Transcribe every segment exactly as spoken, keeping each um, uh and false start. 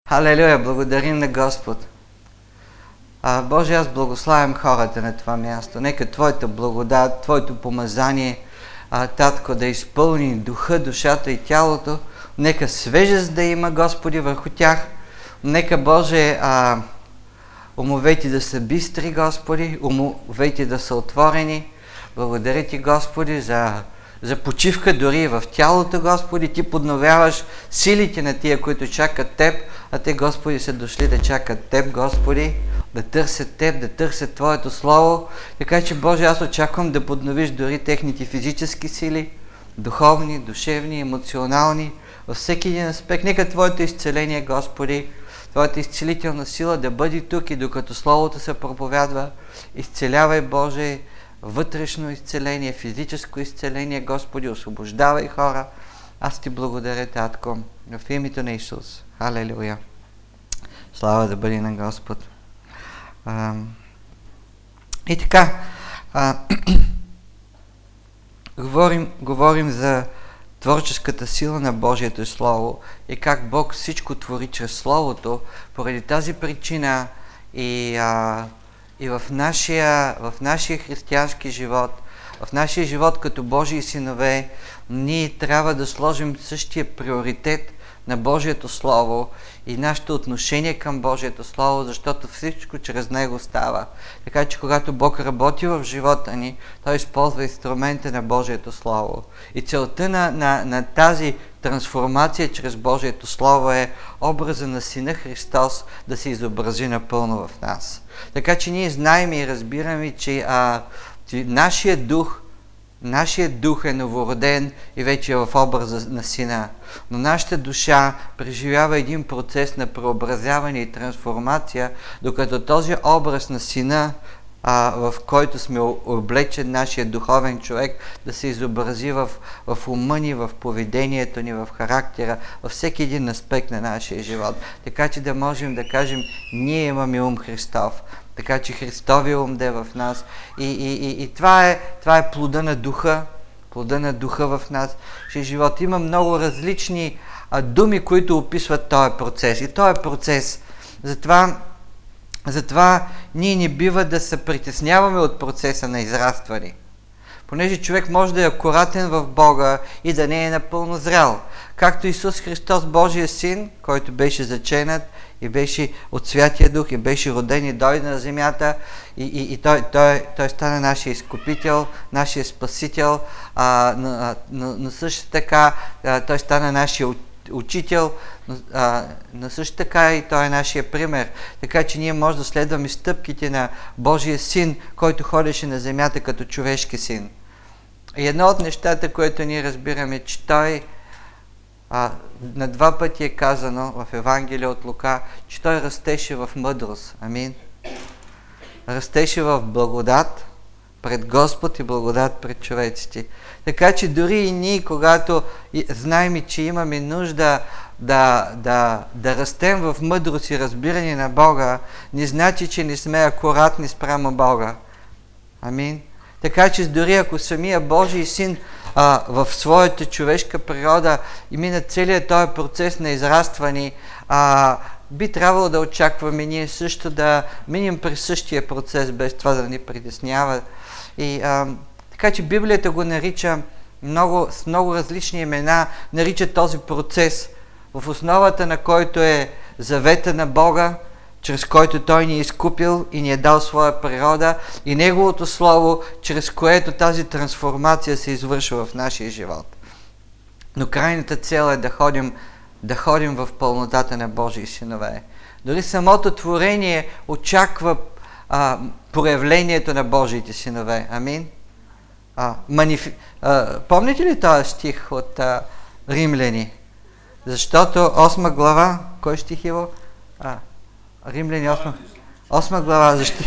Халелуя, благодарим на Господ. А, Боже, аз благославям хората на това място. Нека Твоята благодат, Твоето помазание, а, Татко, да изпълни духа, душата и тялото. Нека свежест да има, Господи, върху тях. Нека, Боже, а, умовете да са бистри, Господи, умовете да са отворени. Благодаря Ти, Господи, за, за почивка дори в тялото, Господи. Ти подновяваш силите на тия, които чакат Теб, а те, Господи, са дошли да чакат Теб, Господи, да търсят Теб, да търсят Твоето Слово. Така че, Боже, аз очаквам да подновиш дори техните физически сили, духовни, душевни, емоционални, във всеки един аспект. Нека Твоето изцеление, Господи, Твоята изцелителна сила да бъде тук и докато Словото се проповядва, изцелявай, Боже, вътрешно изцеление, физическо изцеление, Господи, освобождавай хора. Аз Ти благодаря, Татко, в името на Исус. Халелуя! Слава да бъде на Господ. А, и така, а, говорим, говорим за творческата сила на Божието Слово и как Бог всичко твори чрез Словото. Поради тази причина и, а, и в, нашия, в нашия християнски живот, в нашия живот като Божии синове, ние трябва да сложим същия приоритет на Божието Слово и нашето отношение към Божието Слово, защото всичко чрез Него става. Така че когато Бог работи в живота ни, Той използва инструмента на Божието Слово. И целта на, на, на тази трансформация чрез Божието Слово е образа на Сина Христос да се изобрази напълно в нас. Така че ние знаем и разбираме, че, а, че нашия дух Нашият дух е новороден и вече е в образа на Сина. Но нашата душа преживява един процес на преобразяване и трансформация, докато този образ на Сина, а, в който сме облечен нашия духовен човек, да се изобрази в, в ума ни, в поведението ни, в характера, във всеки един аспект на нашия живот. Така че да можем да кажем, ние имаме ум Христов. Така че Христови ум да е в нас. И, и, и, и това, е, това е плода на духа, плода на духа в нас. Че живот има много различни а, думи, които описват този процес. И този процес, затова, затова ние не бива да се притесняваме от процеса на израстване. Понеже човек може да е акуратен в Бога и да не е напълно зрял. Както Исус Христос, Божия Син, който беше заченат и беше от Святия Дух и беше роден и дойде на земята и, и, и той, той, той стана нашия изкупител, нашия спасител, а, но, но, но също така а, той стана нашия учител, но, а, но също така и той е нашия пример. Така че ние може да следваме стъпките на Божия Син, който ходеше на земята като човешки син. И едно от нещата, което ние разбираме, че той а, на два пъти е казано в Евангелие от Лука, че той растеше в мъдрост. Амин. Растеше в благодат пред Господ и благодат пред човеците. Така че дори и ние, когато знаем, че имаме нужда да, да, да растем в мъдрост и разбиране на Бога, не значи, че не сме акуратни спрямо Бога. Амин. Така че дори ако самия Божий Син а, в своята човешка природа и мина целият този процес на израстване, а, би трябвало да очакваме ние също да минем през същия процес, без това да ни притеснява. И, а, така че Библията го нарича много, с много различни имена, нарича този процес, в основата на който е завета на Бога, чрез който Той ни е изкупил и ни е дал своя природа, и Неговото Слово, чрез което тази трансформация се извършва в нашия живот. Но крайната цел е да ходим, да ходим в пълнотата на Божии синове. Дори самото творение очаква а, проявлението на Божиите синове. Амин? А, манифи... а, помните ли този стих от а, Римляни? Защото осма глава, кой стих е? А, Римляни осма, осма глава, защо?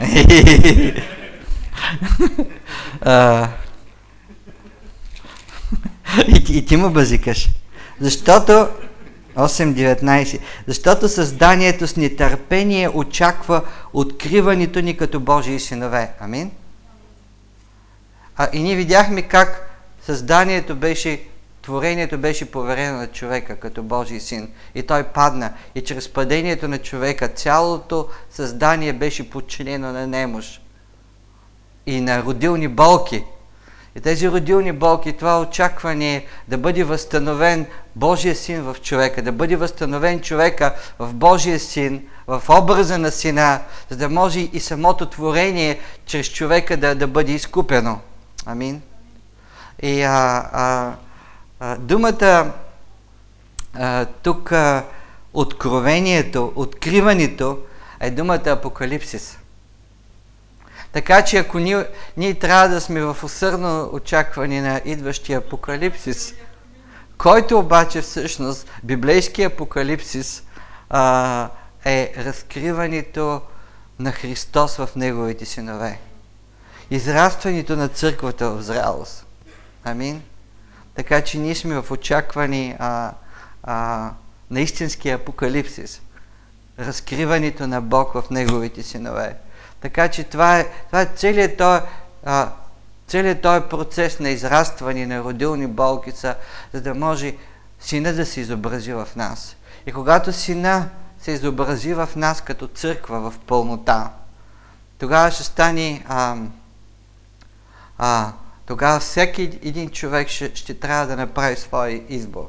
и, и ти му базикаш. Защото осем деветнайсет. Защото създанието с нетърпение очаква откриването ни като Божии синове. Амин? А, и ние видяхме как създанието беше творението беше поверено на човека като Божий син. И той падна. И чрез падението на човека цялото създание беше подчинено на немощ и на родилни болки. И тези родилни болки, това очакване да бъде възстановен Божия син в човека, да бъде възстановен човека в Божия син, в образа на сина, за да може и самото творение чрез човека да, да бъде изкупено. Амин. И а, а, а, думата а, тук а, откровението, откриването е думата апокалипсис. Така че ако ние, ние трябва да сме в усърдно очакване на идващия апокалипсис, който обаче всъщност, библейския апокалипсис а, е разкриването на Христос в Неговите синове. Израстването на църквата в зрялост. Амин. Така че ние сме в очакване а, а, на истинския апокалипсис. Разкриването на Бог в Неговите синове. Така че това е, това е целият този, а, целият този процес на израстване на родилни болки, са, за да може Сина да се изобрази в нас. И когато Сина се изобрази в нас като църква в пълнота, тогава ще стане а, а, тогава всеки един човек ще, ще трябва да направи своя избор.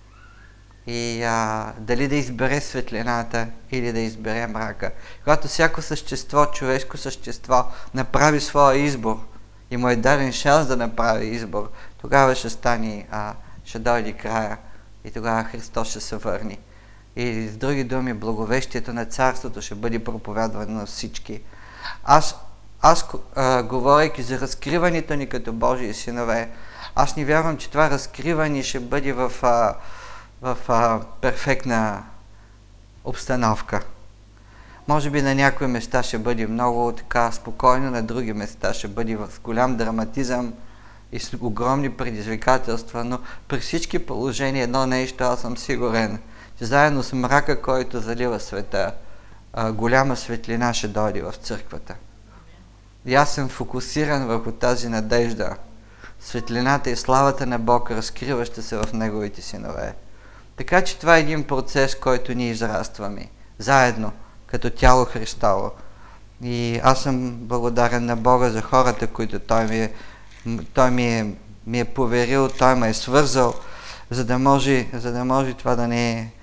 И а, дали да избере светлината или да избере мрака. Когато всяко същество, човешко същество, направи своя избор и му е даден шанс да направи избор, тогава ще стане, а, ще дойде края и тогава Христос ще се върне. И с други думи, благовестието на царството ще бъде проповядвано на всички. Аз, аз а, говорейки за разкриването ни като Божии синове, аз не вярвам, че това разкриване ще бъде в... А, в а, перфектна обстановка. Може би на някои места ще бъде много така спокойно, на други места ще бъде с голям драматизъм и с огромни предизвикателства, но при всички положения едно нещо аз съм сигурен, че заедно с мрака, който залива света, а, голяма светлина ще дойде в църквата. И аз съм фокусиран върху тази надежда. Светлината и славата на Бог, разкриваща се в Неговите синове. Така че това е един процес, който ние израстваме заедно, като тяло Христово. И аз съм благодарен на Бога за хората, които Той ми е, той ми е, ми е поверил, Той ме е свързал, за да може, за да може това да не е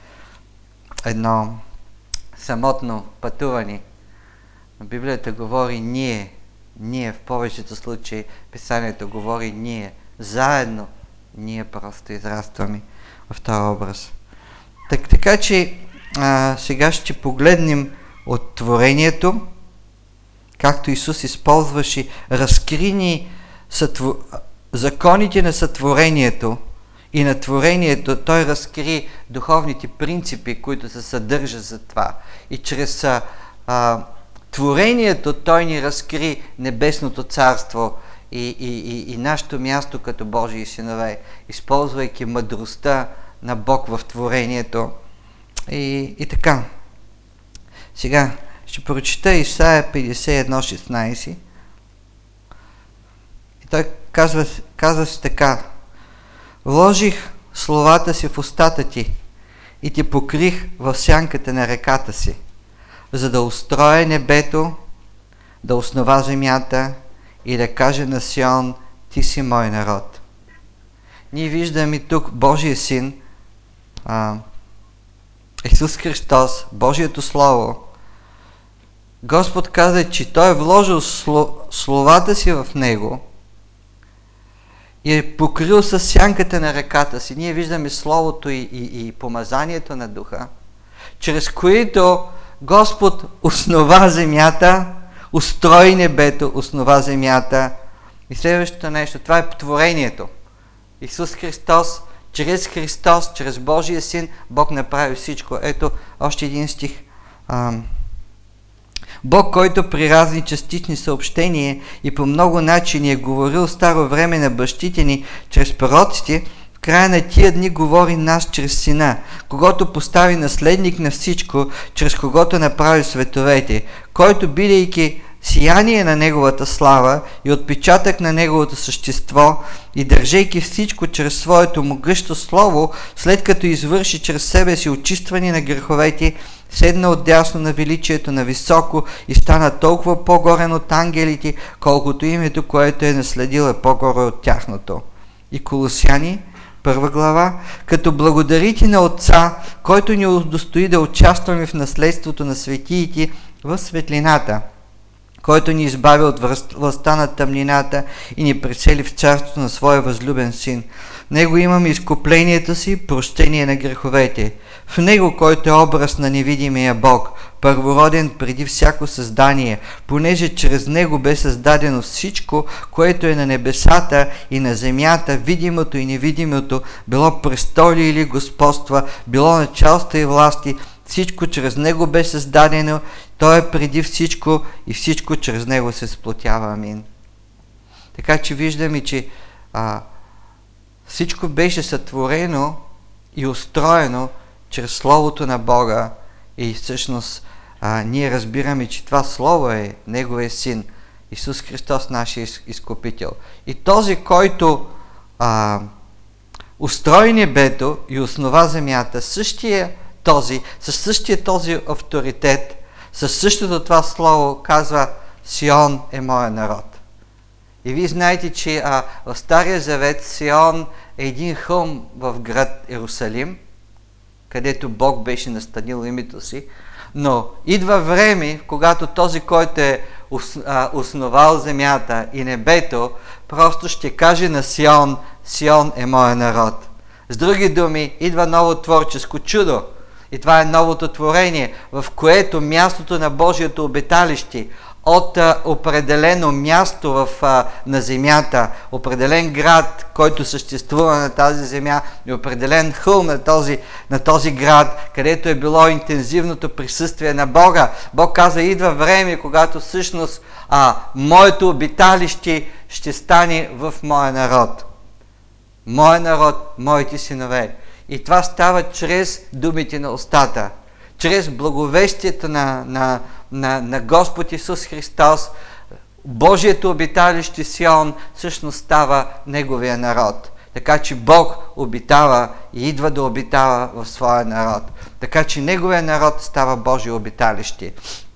едно самотно пътуване. Библията говори ние, ние в повечето случаи, Писанието говори ние, заедно ние просто израстваме в този образ. Так, така че а, сега ще погледнем от творението, както Исус използваше разкрини сътво... законите на сътворението и на творението. Той разкри духовните принципи, които се съдържат за това. И чрез а, а, творението Той ни разкри небесното царство и, и, и, и нашето място като Божии синове, използвайки мъдростта на Бог в творението. И, и така. Сега ще прочита Исаия петдесет и едно шестнадесет. И той казва, казва се така: вложих словата си в устата ти и ти покрих в сянката на ръката си, за да устроя небето, да основа земята и да каже на Сион: ти си мой народ. Ние виждаме тук Божия син, а, Исус Христос, Божието Слово. Господ каза, че Той е вложил словата си в Него и е покрил с сянката на ръката си. Ние виждаме Словото и, и, и помазанието на Духа, чрез които Господ основа земята, устрои небето, основа земята. И следващото нещо, това е творението. Исус Христос, чрез Христос, чрез Божия син, Бог направи всичко. Ето още един стих. Бог, който при разни частични съобщения и по много начини е говорил старо време на бащите ни чрез пророците, в края на тия дни говори нас чрез Сина, когото постави наследник на всичко, чрез когото направи световете, който, бидейки сияние на Неговата слава и отпечатък на Неговото същество, и държейки всичко чрез своето могъщо слово, след като извърши чрез себе си очистване на греховете, седна отдясно на величието на високо и стана толкова по-горен от ангелите, колкото името, което е наследил, е по-горе от тяхното. И Колосяни, първа глава, като благодарите на Отца, който ни удостои да участваме в наследството на светиите в светлината, който ни избави от властта на тъмнината и ни пресели в царството на Своя възлюбен Син. В Него имаме изкуплението си, прощение на греховете. В Него, който е образ на невидимия Бог, първороден преди всяко създание, понеже чрез Него бе създадено всичко, което е на небесата и на земята, видимото и невидимото, било престоли или господства, било началства и власти, всичко чрез Него бе създадено, Той е преди всичко и всичко чрез Него се сплотява. Амин. Така че виждаме, че а, всичко беше сътворено и устроено чрез Словото на Бога, и всъщност а, ние разбираме, че това Слово е Неговия Син, Исус Христос, нашия изкупител. И този, който а, устрои небето и основа земята, същия този, със същия този авторитет, със същото това слово казва: Сион е моя народ. И вие знаете, че а, в Стария Завет Сион е един хълм в град Иерусалим, където Бог беше настанил името си, но идва време, когато този, който е основал земята и небето, просто ще каже на Сион: Сион е моя народ. С други думи, идва ново творческо чудо. И това е новото творение, в което мястото на Божието обиталище от а, определено място в, а, на земята, определен град, който съществува на тази земя, и определен хълм на този, на този град, където е било интензивното присъствие на Бога. Бог каза: идва време, когато всъщност а, моето обиталище ще стане в моя народ. Моя народ, моите синове. И това става чрез думите на устата, чрез благовестието на, на, на, на Господ Исус Христос. Божието обиталище Сион всъщност става Неговия народ. Така че Бог обитава и идва да обитава в своя народ. Така че Неговия народ става Божие обиталище.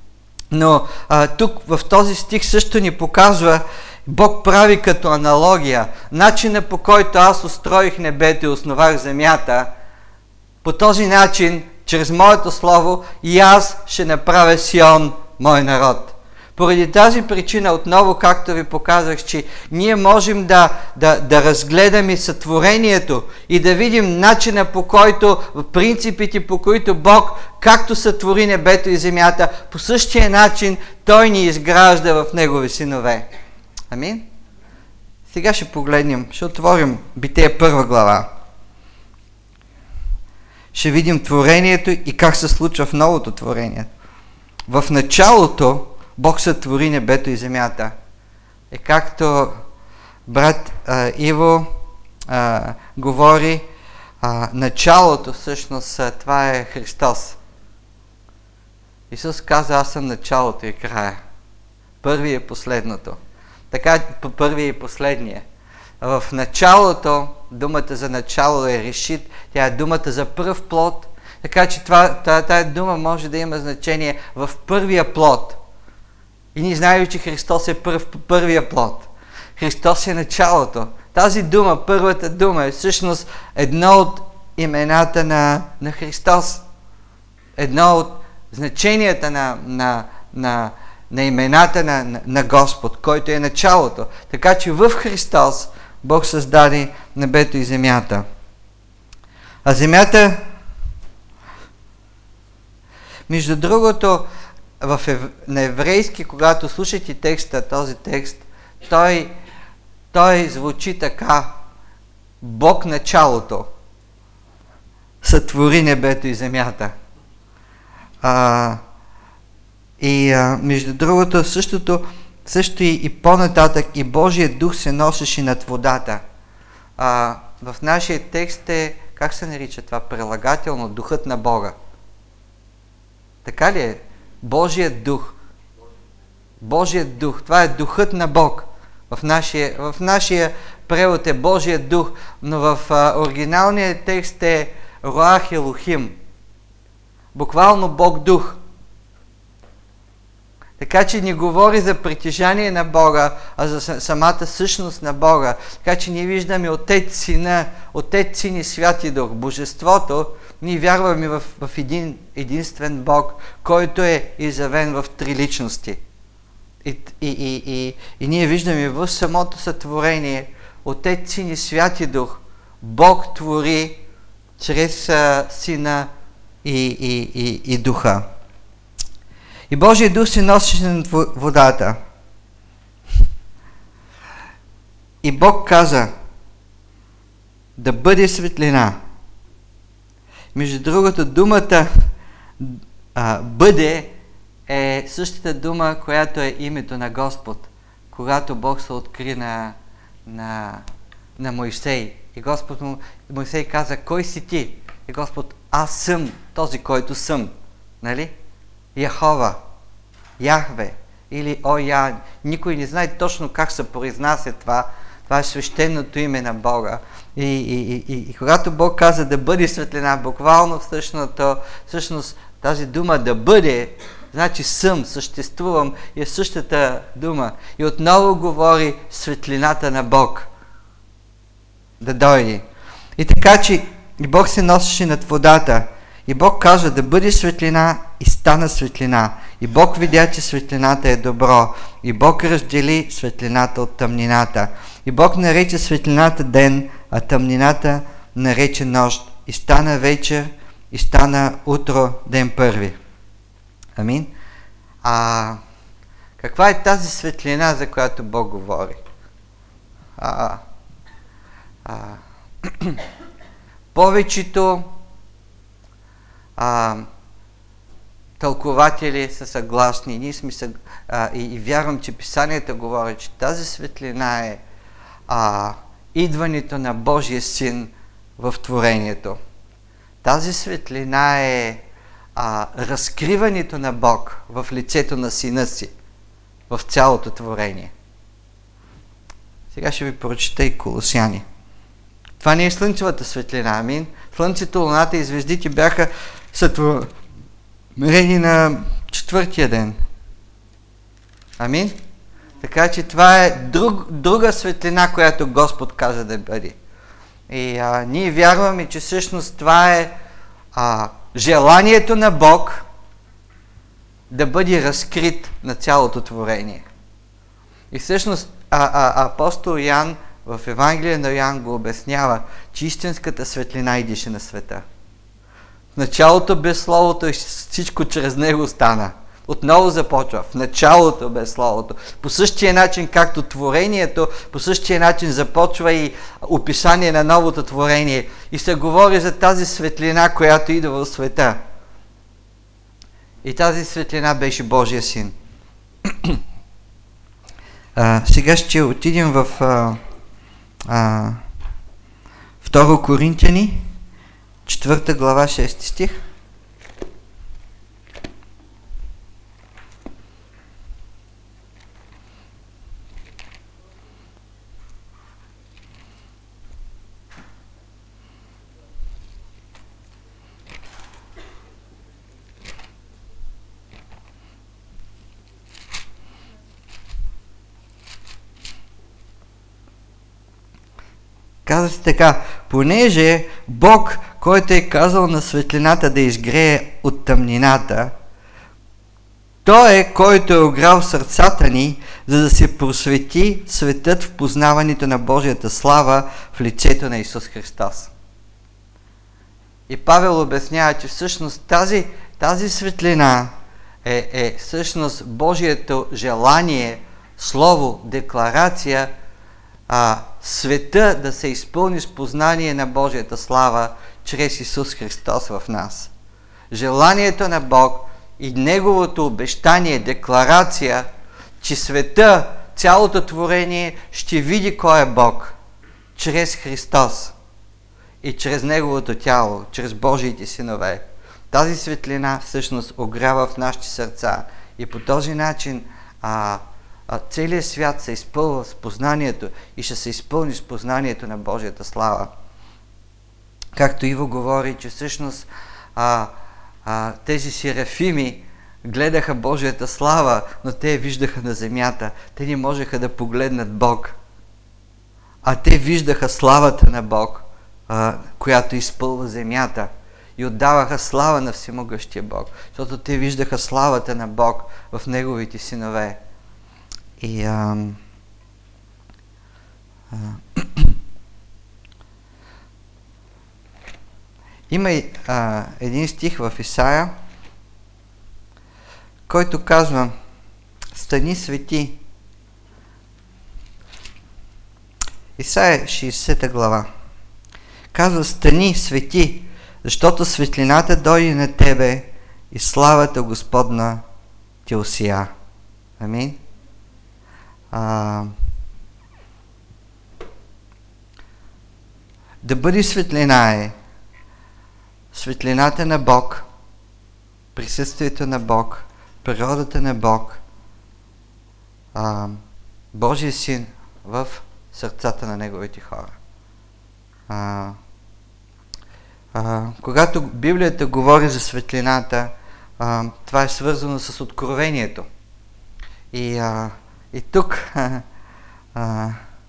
Но а, тук в този стих също ни показва, Бог прави като аналогия начина, по който аз устроих небето и основах земята. По този начин, чрез моето слово, и аз ще направя Сион мой народ. Поради тази причина, отново, както ви показах, че ние можем да, да, да разгледаме сътворението и да видим начина, по който, принципите, по които Бог, както сътвори небето и земята, по същия начин Той ни изгражда в Негови синове. Амин? Сега ще погледнем, ще отворим Битие първа глава. Ще видим творението и как се случва в новото творение. В началото Бог сътвори небето и земята. И както брат а, Иво а, говори, а, началото всъщност това е Христос. Исус каза: аз съм началото и края. Първи и последното. Така, първи и последния. В началото, думата за начало е решит, тя е думата за пръв плод, така че това, тая дума може да има значение в първия плод. И ние знаем, че Христос е първ, първия плод. Христос е началото. Тази дума, първата дума, е всъщност едно от имената на, на Христос. Едно от значенията на, на, на, на имената на, на, на Господ, който е началото. Така че в Христос Бог създаде небето и земята. А земята, между другото, в ев... на еврейски, когато слушате текста, този текст, той, той звучи така: Бог началото сътвори небето и земята. А, и а, между другото, същото, също и, и по-нататък, и Божият дух се носеше над водата. А, в нашия текст е, как се нарича това? Прилагателно, духът на Бога. Така ли е? Божият дух. Божият дух. Това е духът на Бог. В нашия, в нашия превод е Божият дух, но в а, оригиналния текст е Руах Елохим. Буквално Бог дух. Така че не говори за притежание на Бога, а за самата същност на Бога. Така че ние виждаме Отец, Сина, Отец, Син и Святи Дух. Божеството, ние вярваме в, в един единствен Бог, който е изявен в три личности. И, и, и, и, и ние виждаме в самото сътворение Отец, Син и Святи Дух. Бог твори чрез а, Сина и, и, и, и Духа. И Божият дух се носеше над водата. И Бог каза да бъде светлина. Между другото, думата а, бъде е същата дума, която е името на Господ, когато Бог се откри на, на, на Мойсей. И Господ му, Мойсей каза, кой си ти? И Господ, аз съм този, който съм. Нали? Яхова. Яхве или Оян. Никой не знае точно как се произнася това. Това е свещеното име на Бога. И, и, и, и когато Бог каза да бъде светлина, буквално всъщност, всъщност тази дума да бъде, значи съм, съществувам, е същата дума. И отново говори светлината на Бог да дойде. И така, че и Бог се носеше над водата. И Бог каза да бъде светлина и стана светлина. И Бог видя, че светлината е добро. И Бог раздели светлината от тъмнината. И Бог нарече светлината ден, а тъмнината нарече нощ. И стана вечер, и стана утро, ден първи. Амин. А каква е тази светлина, за която Бог говори? А, а, повечето а, тълкователи са съгласни. Ние сме съг... а, и, и вярвам, че Писанията говорят, че тази светлина е а, идването на Божия Син в творението. Тази светлина е а, разкриването на Бог в лицето на Сина си в цялото творение. Сега ще ви прочета и Колосяни. Това не е слънчевата светлина, амин. Слънцето, луната и звездите бяха сътворени на четвъртия ден. Амин. Така че това е друг, друга светлина, която Господ каза да бъде. И а, ние вярваме, че всъщност това е а, желанието на Бог да бъде разкрит на цялото творение. И всъщност а, а, апостол Ян в Евангелие на Йоан го обяснява, че истинската светлина идеше на света. В началото без Словото и всичко чрез него стана. Отново започва. В началото без Словото. По същия начин, както творението, по същия начин започва и описание на новото творение. И се говори за тази светлина, която идва в света. И тази светлина беше Божия Син. а, сега ще отидем в а, а, Второ Коринтияни, четвърта глава, шести стих. Казва се така, понеже Бог, който е казал на светлината да изгрее от тъмнината, Той е, който е огрял сърцата ни, за да се просвети светът в познаването на Божията слава в лицето на Исус Христос. И Павел обяснява, че всъщност тази, тази светлина е, е всъщност Божието желание, слово, декларация, а, света да се изпълни с познание на Божията слава чрез Исус Христос в нас. Желанието на Бог и Неговото обещание, декларация, че света, цялото творение ще види кой е Бог чрез Христос и чрез Неговото тяло, чрез Божиите синове. Тази светлина всъщност огрява в нашите сърца и по този начин а, а целият свят се изпълва с познанието и ще се изпълни с познанието на Божията слава. Както Иво говори, че всъщност а, а, тези серафими гледаха Божията слава, но те я виждаха на земята. Те не можеха да погледнат Бог. А те виждаха славата на Бог, а, която изпълва земята. И отдаваха слава на всемогъщия Бог. Защото те виждаха славата на Бог в Неговите синове. И а, а, има и а, един стих в Исаия, който казва: стани свети. Исаия шейсета глава. Казва: стани свети, защото светлината дойде на тебе и славата Господна те осия. Амин. А, да бъде светлина е светлината на Бог, присъствието на Бог, природата на Бог, а, Божия Син в сърцата на Неговите хора. А, а, когато Библията говори за светлината, а, това е свързано с откровението. И, а, и тук а, а,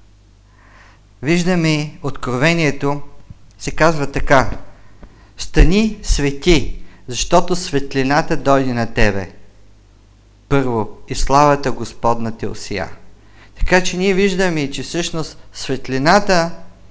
виждаме откровението, се казва така: стани свети, защото светлината дойде на тебе. Първо, и славата Господна те осия. Така че ние виждаме, че всъщност светлината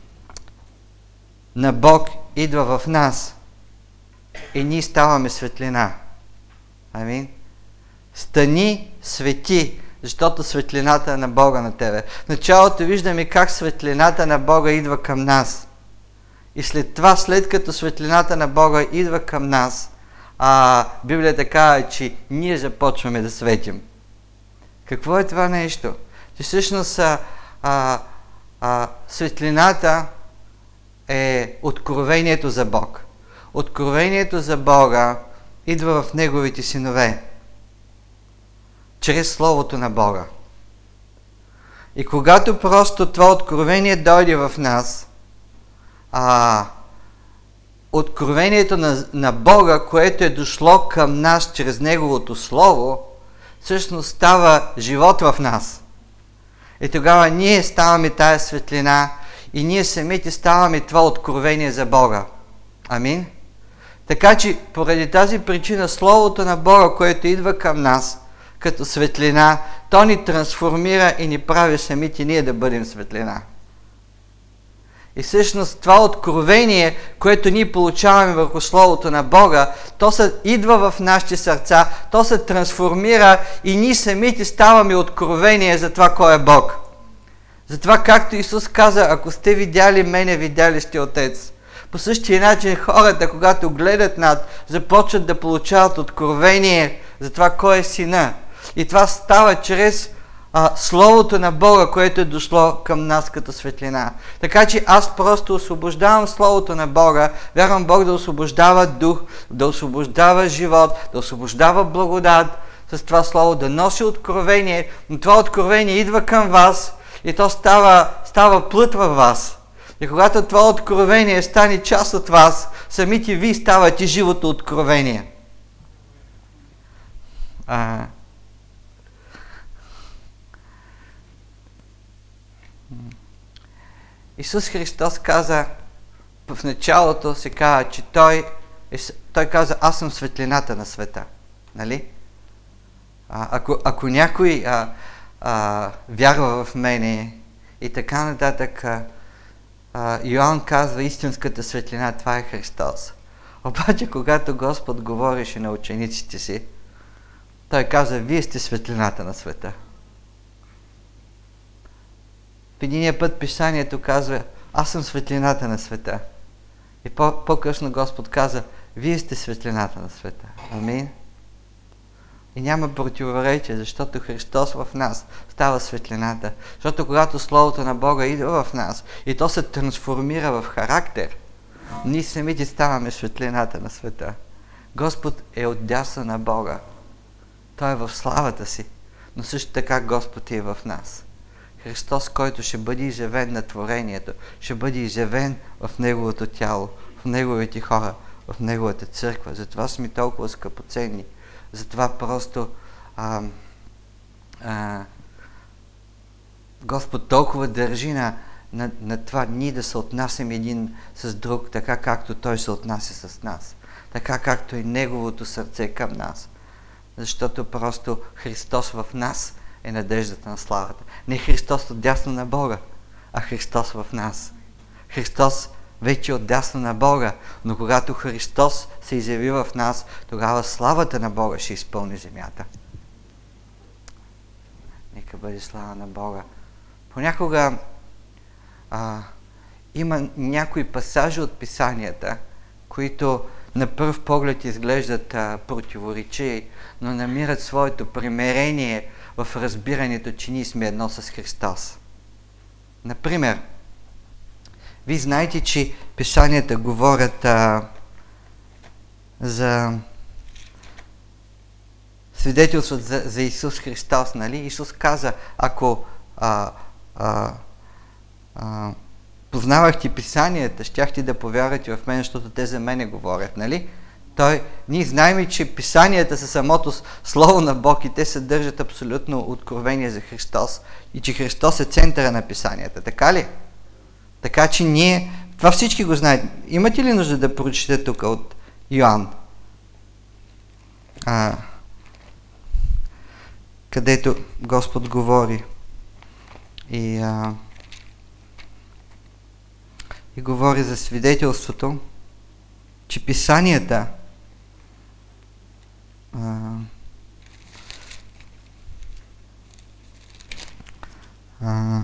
на Бог идва в нас и ние ставаме светлина. Амин. Стани свети, защото светлината на Бога на тебе. В началото виждаме как светлината на Бога идва към нас. И след това, след като светлината на Бога идва към нас, а, Библията казва, че ние започваме да светим. Какво е това нещо? Че всъщност а, а, а, светлината е откровението за Бог. Откровението за Бога идва в Неговите синове, чрез Словото на Бога. И когато просто това откровение дойде в нас, а, откровението на, на Бога, което е дошло към нас чрез Неговото Слово, всъщност става живот в нас. И тогава ние ставаме тая светлина и ние самите ставаме това откровение за Бога. Амин? Така че поради тази причина Словото на Бога, което идва към нас като светлина, то ни трансформира и ни прави самите ние да бъдем светлина. И всъщност това откровение, което ние получаваме върху Словото на Бога, то се идва в нашите сърца, то се трансформира и ние самите ставаме откровение за това кой е Бог. Затова, както Исус каза: ако сте видяли мене, видяли сте Отец. По същия начин хората, когато гледат над, започват да получават откровение за това кой е Сина. И това става чрез а, Словото на Бога, което е дошло към нас като светлина. Така че аз просто освобождавам Словото на Бога, вярвам Бог да освобождава дух, да освобождава живот, да освобождава благодат с това Слово, да носи откровение, но това откровение идва към вас и то става, става плът във вас. И когато това откровение стане част от вас, самите ви ставате живото откровение. А... Исус Христос каза, в началото се каза, че Той, е, той каза: аз съм светлината на света. Нали? А, ако, ако някой а, а, вярва в мене и така нататък, а, а, Йоан казва: истинската светлина, това е Христос. Обаче, когато Господ говореше на учениците си, Той каза: вие сте светлината на света. В единия път Писанието казва: аз съм светлината на света. И по- по-късно Господ каза: вие сте светлината на света. Амин. И няма противоречие, защото Христос в нас става светлината. Защото когато Словото на Бога идва в нас и то се трансформира в характер, ние самите ставаме светлината на света. Господ е отдясно на Бога. Той е в славата си. но също така Господ е в нас. Христос, който ще бъде изявен на творението, ще бъде изявен в Неговото тяло, в Неговите хора, в Неговата църква. Затова сме толкова скъпоценни. Затова просто а, а, Господ толкова държи на, на, на това ние да се отнасяме един с друг, така както Той се отнася с нас. Така както е Неговото сърце към нас. Защото просто Христос в нас е надеждата на славата. Не Христос отдясно на Бога, а Христос в нас. Христос вече е отдясно на Бога, но когато Христос се изяви в нас, тогава славата на Бога ще изпълни земята. Нека бъде слава на Бога. Понякога а, има някои пасажи от писанията, които на пръв поглед изглеждат а, противоречиви, но намират своето примирение в разбирането, че ние сме едно с Христос. Например, вие знаете, че писанията говорят а, за свидетелството за, за Исус Христос, нали? Исус каза, ако а, а, а, познавахте писанията, щяхте да повярвате в мен, защото те за мене говорят, нали? Той, ние знаем, че писанията са самото Слово на Бог и те съдържат абсолютно откровение за Христос и че Христос е центъра на писанията, така ли? Така че ние, това всички го знаят. Имате ли нужда да прочете тук от Йоан? А, където Господ говори и, а, и говори за свидетелството, че писанията а, а,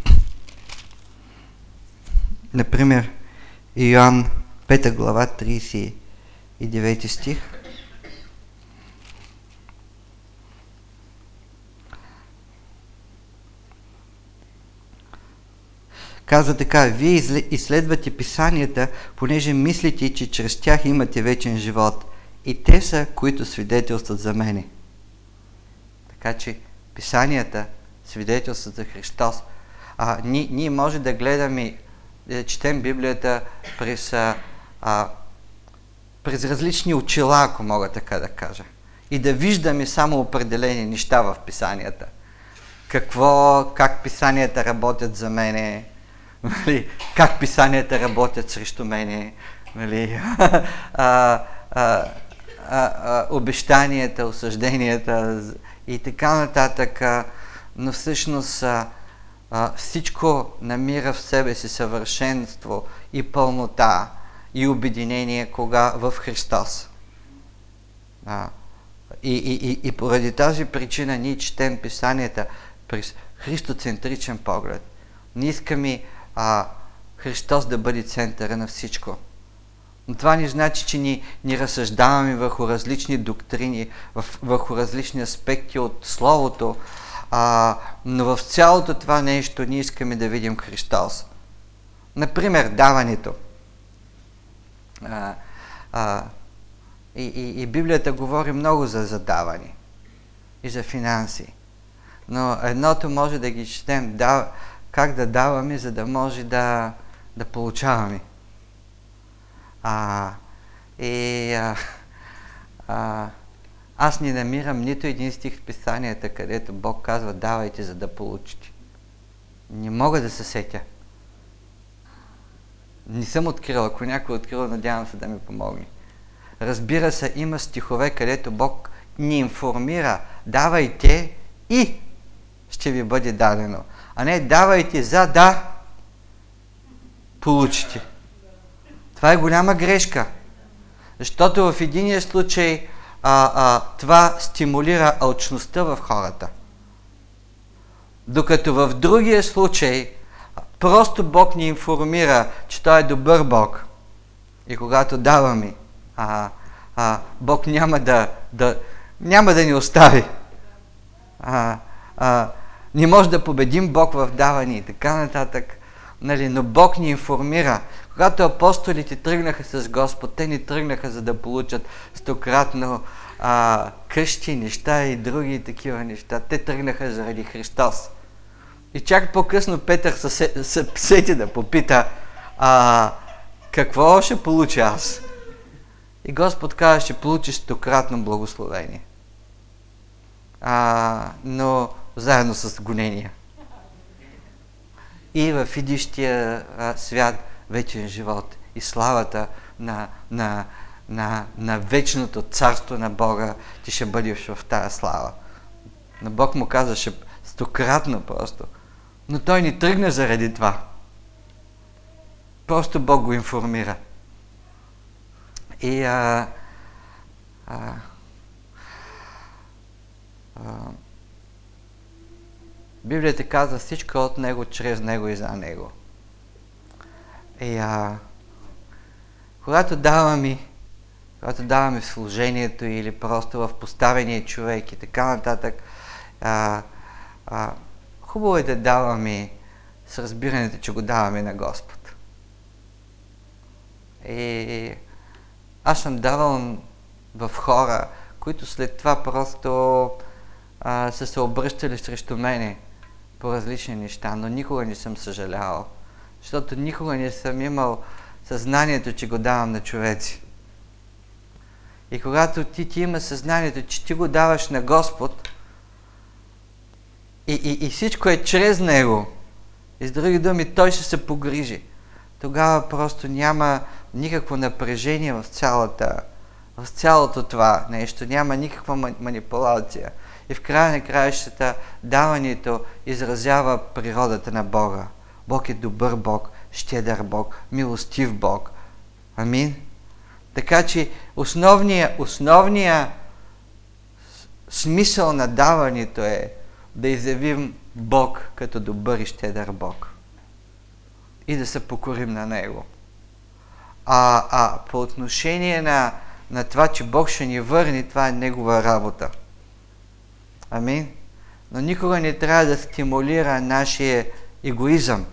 например, Йоан пета глава, тридесет и девети стих. Казва така: вие изследвате писанията, понеже мислите, че чрез тях имате вечен живот. И те са, които свидетелстват за мене. Така че писанията свидетелстват за Христос. А, ние, ние може да гледаме, да четем Библията през, а, през различни очила, ако мога така да кажа. И да виждаме само определени неща в писанията. Какво, как писанията работят за мене, нали, как писанията работят срещу мене, нали, а, а, а, а, обещанията, осъжденията и така нататък. Но всъщност а, а, всичко намира в себе си съвършенство и пълнота и обединение кога в Христос. А, и, и, и, и поради тази причина ние четем писанията през христоцентричен поглед. Не искаме а, Христос да бъде центъра на всичко. Но това не значи, че ни, ни разсъждаваме върху различни доктрини, върху различни аспекти от Словото, а, но в цялото това нещо ние искаме да видим Христос. Например, даването. А, а, и, и, и Библията говори много за задаване и за финанси. Но едното може да ги четем, да, как да даваме, за да може да, да получаваме. А, и а, а, аз не намирам нито един стих в писанията, където Бог казва: давайте, за да получите. Не мога да се сетя. Не съм открил. Ако някой е открил, надявам се да ми помогне. Разбира се, има стихове, където Бог ни информира: давайте и ще ви бъде дадено. А не давайте за да получите. Това е голяма грешка. Защото в единия случай а, а, това стимулира алчността в хората. Докато в другия случай просто Бог ни информира, че Той е добър Бог. И когато даваме, а, а, Бог няма да, да, няма да ни остави. А, а, не може да победим Бог в даване и така нататък. Нали, но Бог ни информира. Когато апостолите тръгнаха с Господ, те ни тръгнаха, за да получат стократно а, къщи, неща и други такива неща. Те тръгнаха заради Христос. И чак по-късно Петър се, се сети да попита, а, какво ще получа аз? И Господ каза, ще получиш стократно благословение. А, но заедно с гонения. И в идущия свят вечен живот и славата на, на, на, на вечното царство на Бога, ти ще бъдеш в тази слава. Но Бог му казаше стократно просто. Но той не тръгна заради това. Просто Бог го информира. И а, а, а, Библията казва всичко от Него, чрез Него и за Него. И а, когато даваме, когато даваме в служението или просто в поставения човек и така нататък, а, а, хубаво е да даваме с разбирането, че го даваме на Господ. И аз съм давал в хора, които след това просто а, са се обръщали срещу мене по различни неща, но никога не съм съжалявал, защото никога не съм имал съзнанието, че го давам на човеци. И когато ти, ти имаш съзнанието, че ти го даваш на Господ и, и, и всичко е чрез Него, и с други думи, Той ще се погрижи, тогава просто няма никакво напрежение в цялата, в цялото това нещо, няма никаква манипулация. И в края на краищата даването изразява природата на Бога. Бог е добър Бог, щедър Бог, милостив Бог. Амин. Така че основният основния смисъл на даването е да изявим Бог като добър и щедър Бог. И да се покорим на Него. А, а по отношение на, на това, че Бог ще ни върне, това е Негова работа. Амин. Но никога не трябва да стимулира нашия егоизъм.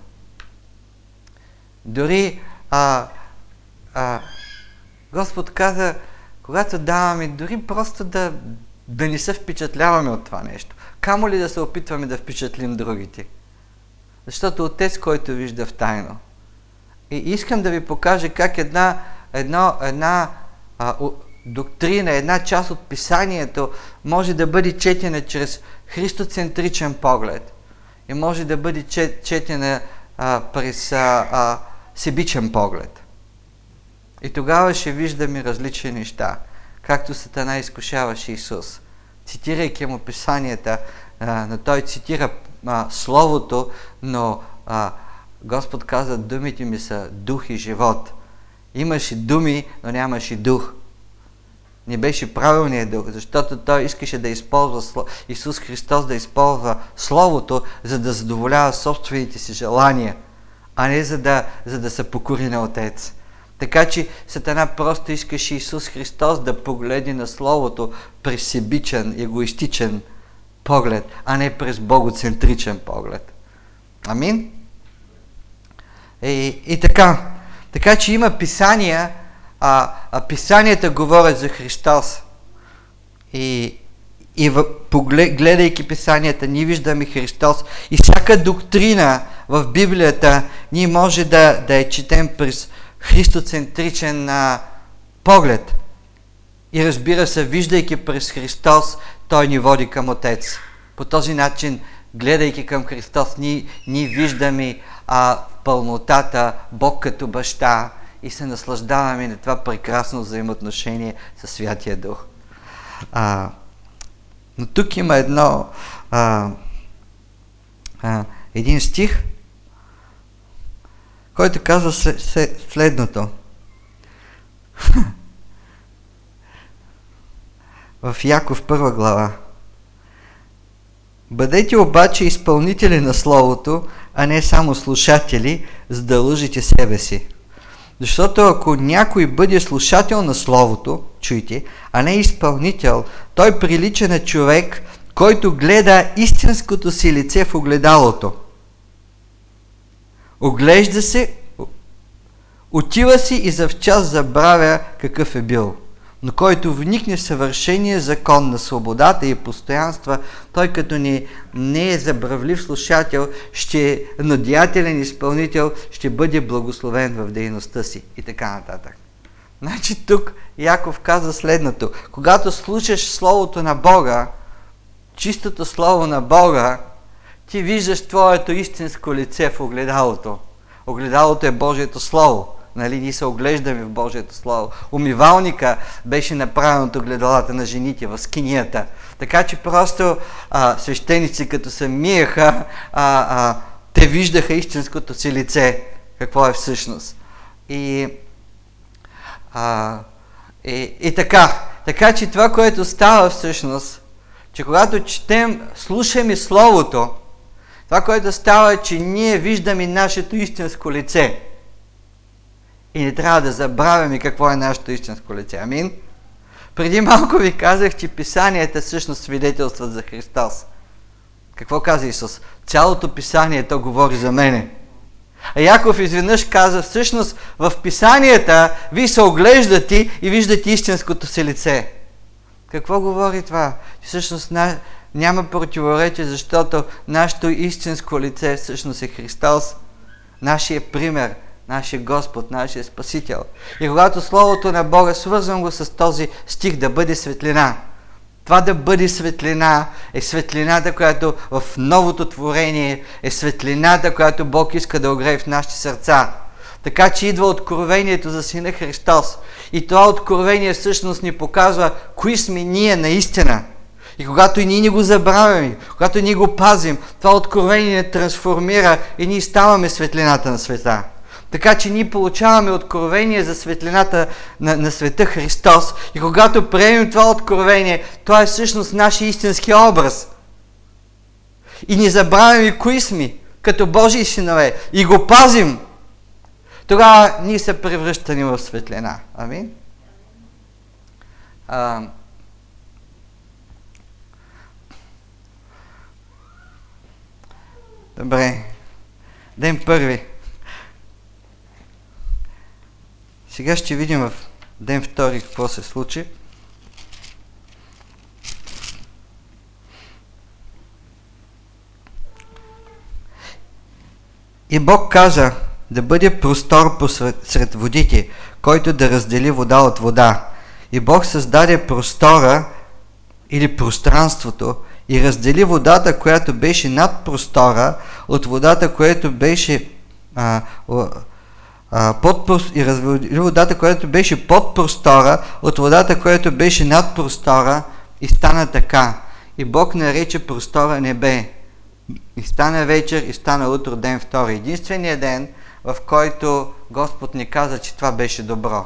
Дори а, а, Господ каза, когато даваме, дори просто да, да не се впечатляваме от това нещо. Камо ли да се опитваме да впечатлим другите? Защото Отец, който вижда в тайно. И искам да ви покажа как една, една, една а, доктрина, една част от писанието може да бъде четена чрез христоцентричен поглед. И може да бъде четена а, през а, а, себичен поглед. И тогава ще виждаме различни неща. Както Сатана изкушаваше Исус. Цитирайки му писанията, а, но той цитира а, Словото, но а, Господ каза, думите ми са дух и живот. Имаше думи, но нямаше дух. Не беше правилният дух, защото той искаше да използва, Исус Христос да използва Словото, за да задоволява собствените си желания, а не за да, за да се покори на Отец. Така че Сатана просто искаше Исус Христос да погледне на Словото през себичен, егоистичен поглед, а не през богоцентричен поглед. Амин? И, и така. Така че има писания, а, а писанията говорят за Христос. И, и в, поглед, гледайки писанията, ние виждаме Христос. И всяка доктрина в Библията ние може да, да я четем през христоцентричен а, поглед. И разбира се, виждайки през Христос, Той ни води към Отец. По този начин, гледайки към Христос, ние, ние виждаме а, пълнотата Бог като баща и се наслаждаваме на това прекрасно взаимоотношение със Святия Дух. А, но тук има едно а, а, един стих, който казва след, след, следното. В Яков първа глава. Бъдете обаче изпълнители на Словото, а не само слушатели, за да лъжите себе си. Защото ако някой бъде слушател на Словото, чуйте, а не изпълнител, той прилича на човек, който гледа истинското си лице в огледалото. Оглежда се, отива си и завчас забравя какъв е бил. Но който вникне в съвършения закон на свободата и постоянства, той като не, не е забравлив слушател, ще е надеятелен изпълнител, ще бъде благословен в дейността си и така нататък. Значи тук Яков каза следното: когато слушаш Словото на Бога, чистото Слово на Бога, ти виждаш твоето истинско лице в огледалото. Огледалото е Божието Слово. Нали, ние се оглеждаме в Божието Слово. Умивалника беше направен от огледалата на жените в скинията. Така че просто а, свещеници, като се миеха, а, а, те виждаха истинското си лице. Какво е всъщност. И, а, и, и така. Така че това, което става всъщност, че когато четем, слушаме Словото, това, което става, е, че ние виждаме нашето истинско лице. И не трябва да забравяме какво е нашето истинско лице. Амин? Преди малко ви казах, че писанията всъщност свидетелстват за Христос. Какво каза Исус? Цялото писание то говори за мене. А Яков изведнъж каза, всъщност в писанията ви се оглеждате и виждате истинското си лице. Какво говори това? Всъщност на... няма противоречие, защото нашето истинско лице всъщност е Христос, нашия пример, нашия Господ, нашия Спасител. И когато Словото на Бога, свързвам го с този стих, да бъде светлина. Това да бъде светлина е светлината, която в новото творение е светлината, която Бог иска да огрее в нашите сърца. Така че идва откровението за Сина Христос. И това откровение всъщност ни показва кои сме ние наистина. И когато и ние не го забравяме, когато ние го пазим, това откровение не трансформира и ние ставаме светлината на света. Така че ние получаваме откровение за светлината на, на света Христос. И когато приемем това откровение, това е всъщност нашия истински образ. И не забравяме кои сме, като Божии синове, и го пазим, тогава ние се превръщаме в светлина. Амин? А, добре. Ден първи. Сега ще видим в ден втори какво се случи. И Бог каза да бъде простор посред, сред водите, който да раздели вода от вода. И Бог създаде простора или пространството и раздели водата, която беше над простора, от водата, която беше а, а, под, и раздели водата, която беше под простора, от водата, която беше над простора, и стана така. И Бог нарече простора небе. И стана вечер, и стана утро, ден втори. Единственият ден, в който Господ ни каза, че това беше добро.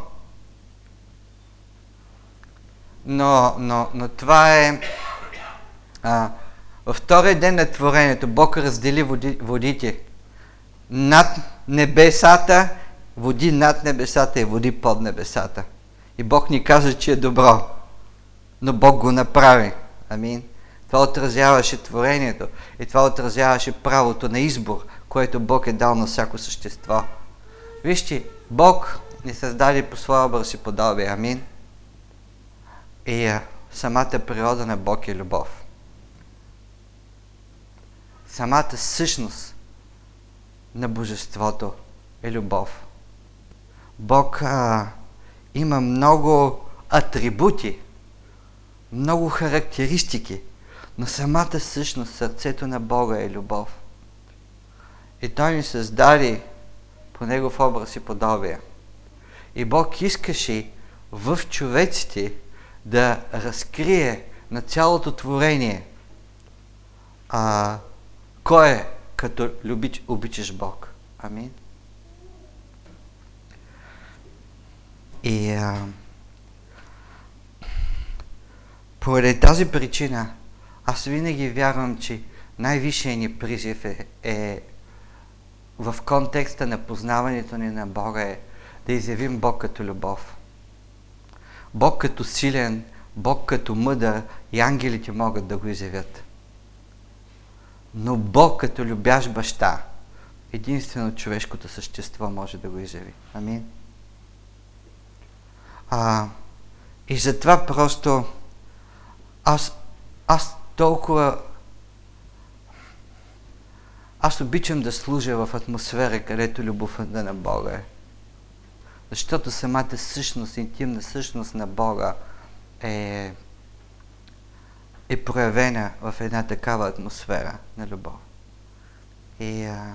Но, но, но това е... А, във втория ден на творението Бог раздели води, водите над небесата, води над небесата и води под небесата. И Бог ни каза, че е добро. Но Бог го направи. Амин. Това отразяваше творението и това отразяваше правото на избор, което Бог е дал на всяко същество. Вижте, Бог ни създаде по своя образ и подобие. Амин. И а, самата природа на Бог е любов. Самата същност на Божеството е любов. Бог а, има много атрибути, много характеристики, но самата същност, сърцето на Бога е любов. И Той ни създаде по Негов образ и подобие. И Бог искаше в човеците да разкрие на цялото творение а, кой е като любич, обичаш Бог. Амин. И а, поради тази причина аз винаги вярвам, че най-висшият ни призив е, е в контекста на познаването ни на Бога е да изявим Бог като любов. Бог като силен, Бог като мъдър и ангелите могат да го изявят. Но Бог като любящ баща, единствено човешкото същество може да го изяви. Амин. А, И затова просто аз, аз толкова аз обичам да служа в атмосфера, където любовта на Бога е. Защото самата същност, интимна същност на Бога е, е проявена в една такава атмосфера на любов. И а,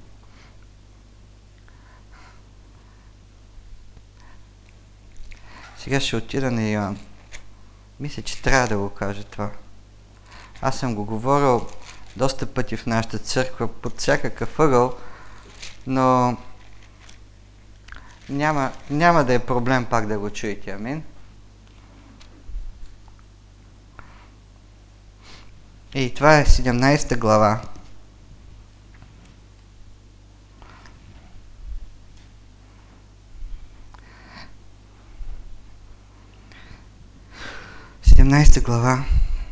сега ще отида на Йоан. Мисля, че трябва да го кажа това. Аз съм го говорил доста пъти в нашата църква, под всякакъв ъгъл, но няма, няма да е проблем пак да го чуете. Амин. И това е седемнадесета глава. седемнадесета глава.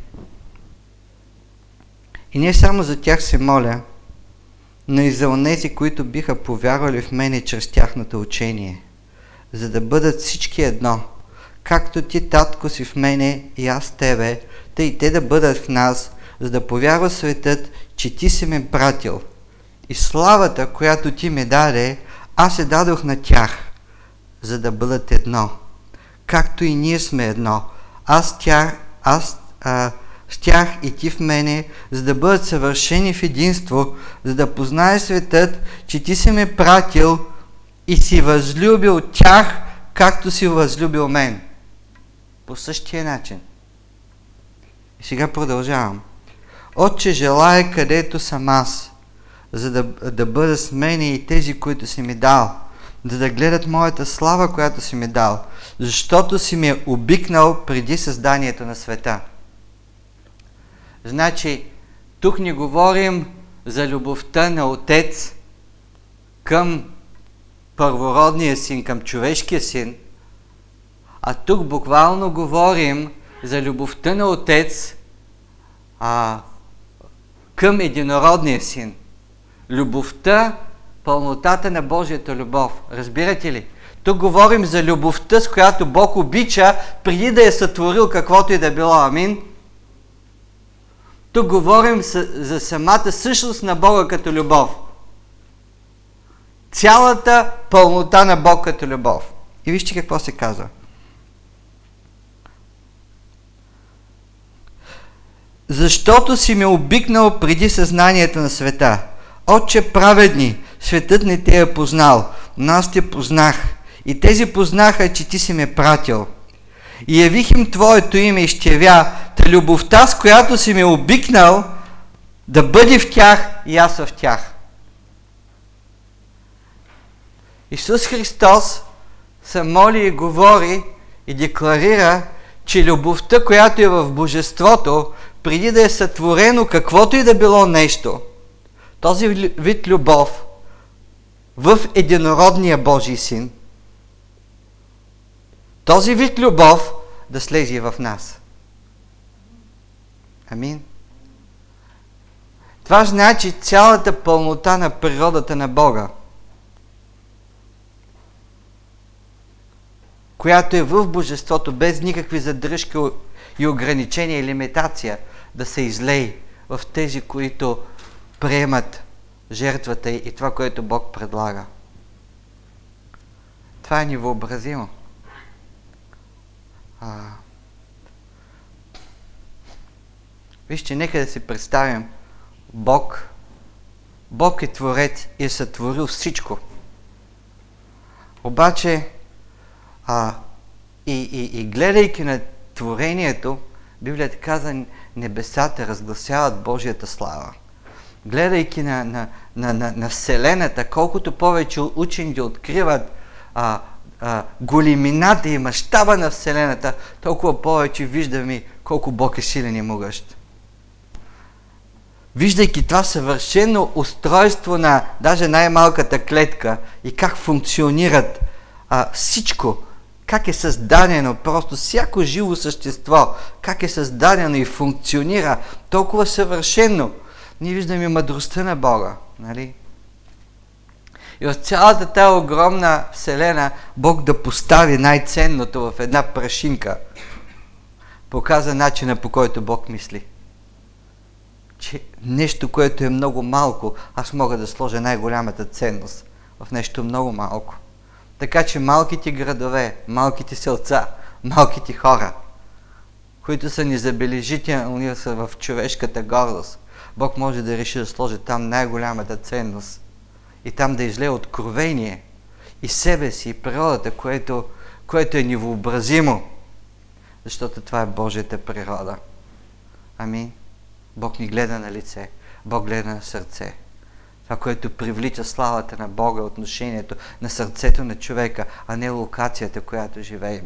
И не само за тях се моля, но и за онези, които биха повярвали в мене чрез тяхното учение, за да бъдат всички едно, както ти, Татко, си в мене и аз в тебе, тъй и те да бъдат в нас, за да повярва светът, че ти си ме пратил. И славата, която ти ме даде, аз се дадох на тях, за да бъдат едно, както и ние сме едно. Аз тях, аз а, с тях и ти в мене, за да бъдат съвършени в единство, за да познае светът, че ти си ме пратил и си възлюбил тях, както си възлюбил мен. По същия начин. И сега продължавам. Отче, желая където съм аз, за да, да бъда с мене и тези, които си ми дал, за да гледат моята слава, която си ми дал, защото си ме обикнал преди създанието на света. Значи, тук не говорим за любовта на Отец към първородния син, към човешкия син, а тук буквално говорим за любовта на Отец а, към единородния син. Любовта, пълнотата на Божията любов. Разбирате ли? Тук говорим за любовта, с която Бог обича, преди да е сътворил каквото и да било. Амин? Тук говорим за самата същност на Бога като любов. Цялата пълнота на Бог като любов. И вижте какво се казва. Защото си ме обикнал преди съзнанието на света. Отче праведни, светът не те е познал, но аз те познах. И тези познаха, че ти си ме пратил. И явих им Твоето име и изчевя, та любовта, с която си ме обикнал, да бъде в тях и аз в тях. Исус Христос се моли и говори и декларира, че любовта, която е в Божеството, преди да е сътворено каквото и да било нещо, този вид любов в единородния Божий син, този вид любов да слезе в нас. Амин. Това значи цялата пълнота на природата на Бога, която е в Божеството, без никакви задръжки и ограничения и лимитация, да се излее в тези, които приемат жертвата и това, което Бог предлага. Това е невъобразимо. А... Вижте, нека да си представим Бог. Бог е Творец и е сътворил всичко. Обаче, а, и, и, и гледайки на творението, Библията каза, небесата разгласяват Божията слава. Гледайки на, на, на, на, на Вселената, колкото повече учените откриват а, а, големината и мащаба на Вселената, толкова повече виждаме колко Бог е силен и могъщ. Виждайки това съвършено устройство на даже най-малката клетка и как функционират а, всичко, как е създадено просто всяко живо същество, как е създадено и функционира толкова съвършено, ние виждаме мъдростта на Бога, нали? И в цялата тази огромна вселена Бог да постави най-ценното в една прашинка. показа начина, по който Бог мисли. Че нещо, което е много малко, аз мога да сложа най-голямата ценност в нещо много малко. Така че малките градове, малките селца, малките хора, които са незабележителни са в човешката гордост, Бог може да реши да сложи там най-голямата ценност и там да излее откровение и себе си, и природата, което, което е невъобразимо, защото това е Божията природа. Амин. Бог ни гледа на лице, Бог гледа на сърце. Това, което привлича славата на Бога, отношението на сърцето на човека, а не локацията, която живеем.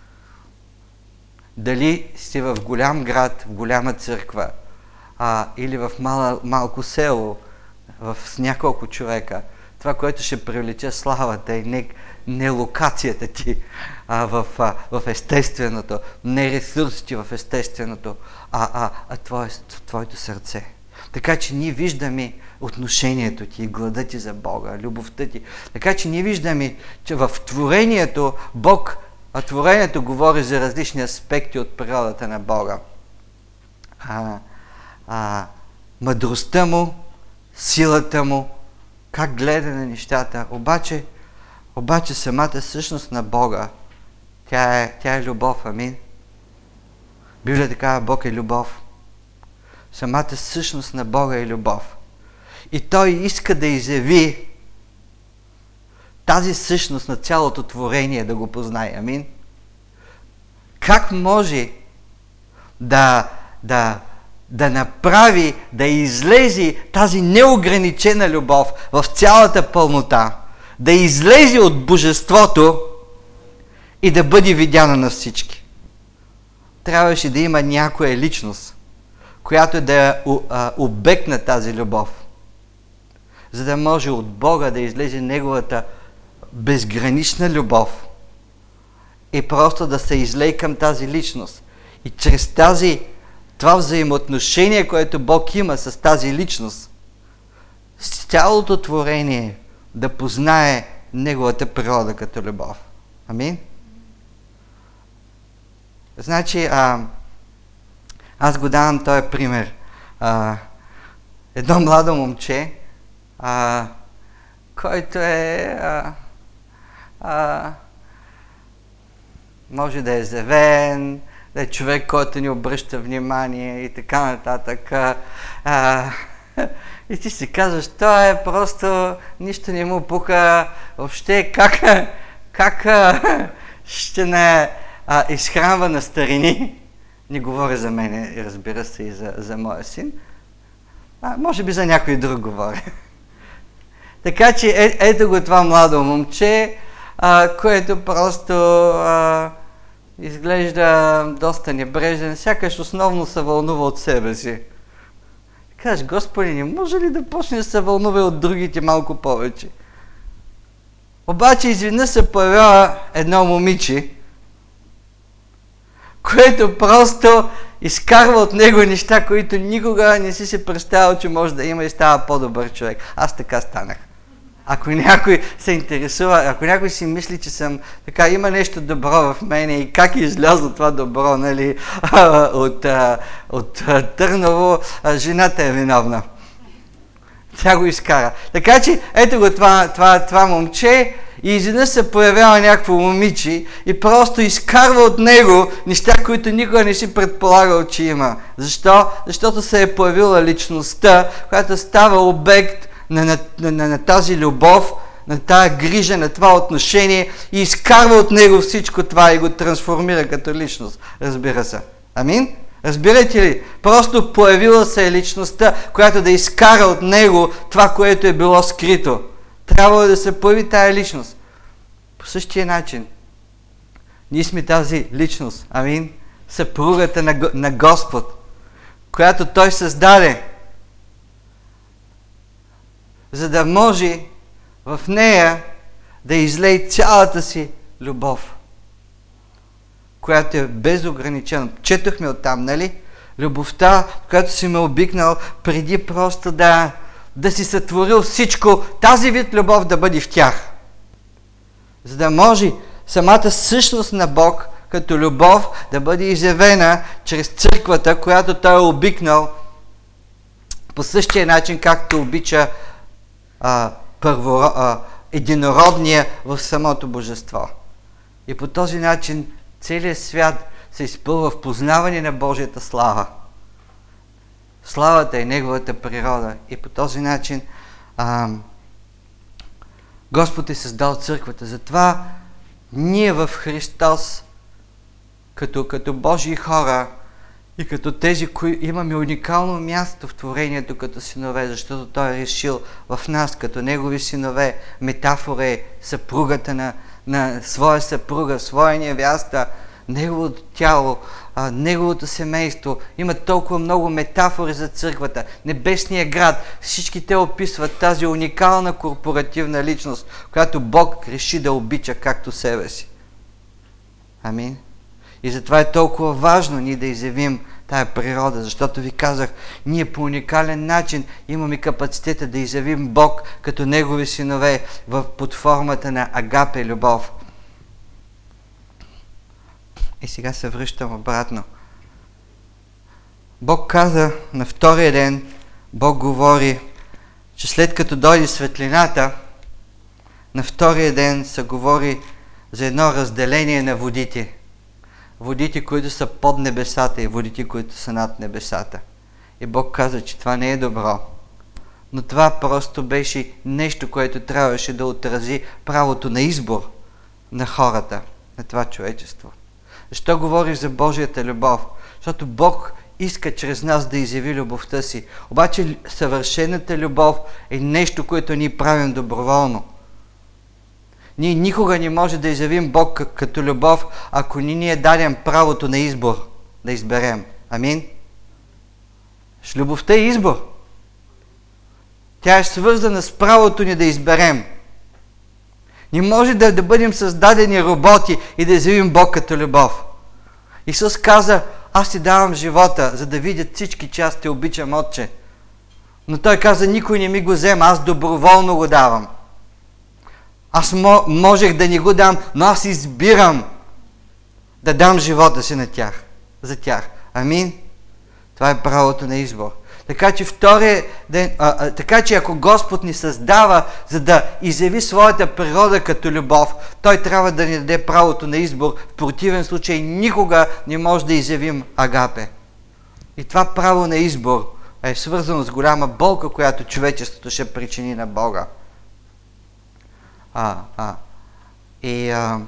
Дали си в голям град, в голяма църква, а, или в мал, малко село, в, с няколко човека, това, което ще привлече славата е не, не локацията ти а, в, а, в естественото, не ресурсите в естественото, а, а, а твое, твоето сърце. Така че ние виждаме отношението ти, глада ти за Бога, любовта ти. Така че ние виждаме, че в творението Бог, а творението говори за различни аспекти от природата на Бога. А, а, мъдростта му, силата му, как гледа на нещата. Обаче, обаче самата същност на Бога, тя е, тя е любов, амин. Библията казва, Бог е любов. Самата същност на Бога е любов. И Той иска да изяви тази същност на цялото творение, да го познае, амин. Как може да, да, да направи, да излезе тази неограничена любов в цялата пълнота, да излезе от божеството и да бъде видяна на всички? Трябваше да има някоя личност, която да е обект на тази любов, за да може от Бога да излезе неговата безгранична любов и просто да се излее към тази личност. И чрез тази, това взаимоотношение, което Бог има с тази личност, с цялото творение да познае неговата природа като любов. Амин? Значи, а, аз го давам този пример. А, едно младо момче, а, който е а, а, може да е завен, да е човек, който ни обръща внимание и така нататък. А, и ти си казваш, той е просто, нищо не му пука, въобще как, как ще не а, изхранва на старини. Не говоря за мене, разбира се, и за, за моя син. А, може би за някой друг говоря. Така че е, ето го това младо момче, а, което просто а, изглежда доста небрежен, сякаш основно се вълнува от себе си. Кажеш, Господи, не може ли да почне да се вълнува от другите малко повече? Обаче изведнъж се появява едно момиче, което просто изкарва от него неща, които никога не си се представил, че може да има и става по-добър човек. Аз така станах. Ако някой се интересува, ако някой си мисли, че съм така, има нещо добро в мене и как е излязло това добро, нали, от, от Търново, жената е виновна. Тя го изкара. Така че, ето го това, това, това момче и изведнъж се появява някакво момиче и просто изкарва от него неща, които никога не си предполагал, че има. Защо? Защото се е появила личността, която става обект на, на, на, на, на тази любов, на тази грижа, на това отношение и изкарва от него всичко това и го трансформира като личност. Разбира се. Амин? Разбирате ли? Просто появила се е личността, която да изкара от него това, което е било скрито. Трябва да се появи тая личност. По същия начин. Ние сме тази личност. Амин? Съпругата на, на Господ, която Той създаде, за да може в нея да излее цялата си любов, която е безограничена. Четохме оттам, нали? Любовта, която си ме обикнал преди просто да, да си сътворил всичко, тази вид любов да бъде в тях. За да може самата същност на Бог, като любов да бъде изявена чрез църквата, която той е обикнал по същия начин, както обича а, първо, а, единородния в самото божество. И по този начин целият свят се изпълва в познаване на Божията слава. Славата е неговата природа. И по този начин а, Господ е създал църквата. Затова ние в Христос, като, като Божии хора и като тези, които имаме уникално място в творението като синове, защото Той е решил в нас, като Негови синове, метафора е съпругата на, на своя съпруга, своя невяста, Неговото тяло, а, Неговото семейство. Има толкова много метафори за църквата. Небесния град, всички те описват тази уникална корпоративна личност, която Бог реши да обича както себе си. Амин. И затова е толкова важно ние да изявим тая природа, защото ви казах, ние по уникален начин имаме капацитета да изявим Бог като Негови синове в, под формата на агапе, любов. И сега се връщам обратно. Бог каза на втория ден, Бог говори, че след като дойде светлината, на втория ден се говори за едно разделение на водите. Водите, които са под небесата и водите, които са над небесата. И Бог каза, че това не е добро. Но това просто беше нещо, което трябваше да отрази правото на избор на хората, на това човечество. Защо говориш за Божията любов? Защото Бог иска чрез нас да изяви любовта си. Обаче съвършената любов е нещо, което ние правим доброволно. Ние никога не може да изявим Бог като любов, ако ни ни е даден правото на избор, да изберем. Амин? С любовта е избор. Тя е свързана с правото ни да изберем. Не може да, да бъдем създадени роботи и да изявим Бог като любов. Исус каза, аз ти давам живота, за да видят всички, че аз те обичам, Отче. Но Той каза, никой не ми го взема, аз доброволно го давам. Аз можех да не го дам, но аз избирам да дам живота си на тях, за тях. Амин? Това е правото на избор. Така че, втория ден, а, а, така че ако Господ ни създава, за да изяви своята природа като любов, Той трябва да ни даде правото на избор. В противен случай никога не може да изявим агапе. И това право на избор е свързано с голяма болка, която човечеството ще причини на Бога. А, а. И, а,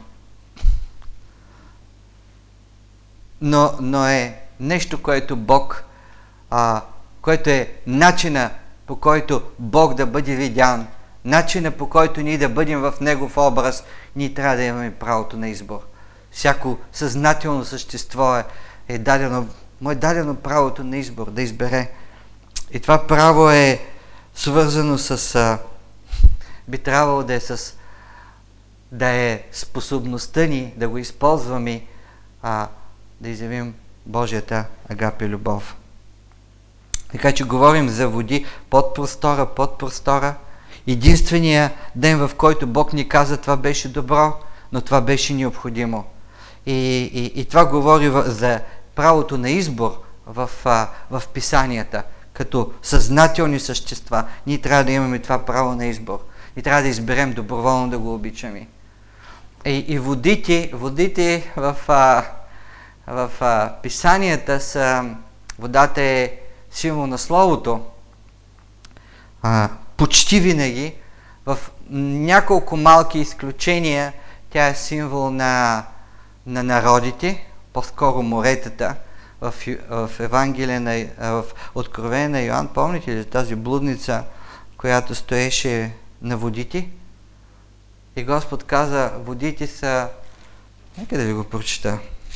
но, но е нещо, което Бог, а, което е начина, по който Бог да бъде видян, начина, по който ние да бъдем в Негов образ, ние трябва да имаме правото на избор. Всяко съзнателно същество е, е дадено, му е дадено правото на избор, да избере. И това право е свързано с, а, би трябвало да е с, да е способността ни да го използваме, а, да изявим Божията агапе любов. Така че говорим за води под простора, под простора. Единственият ден, в който Бог ни каза, това беше добро, но това беше необходимо. И, и, и това говори в, за правото на избор в, а, в писанията. Като съзнателни същества, ние трябва да имаме това право на избор. И трябва да изберем доброволно да го обичаме. И, и водите, водите в, а, в а, писанията са, водата е символ на Словото. А, почти винаги, в няколко малки изключения, тя е символ на, на народите, по-скоро моретата. В, в Евангелие на, в Откровение на Йоан, помните ли тази блудница, която стоеше на водите? И Господ каза, водите са... Нека да ви го прочита.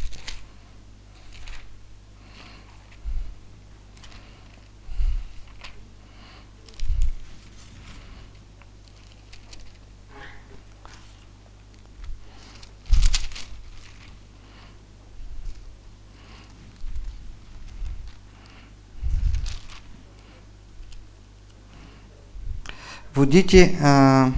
Водите... А...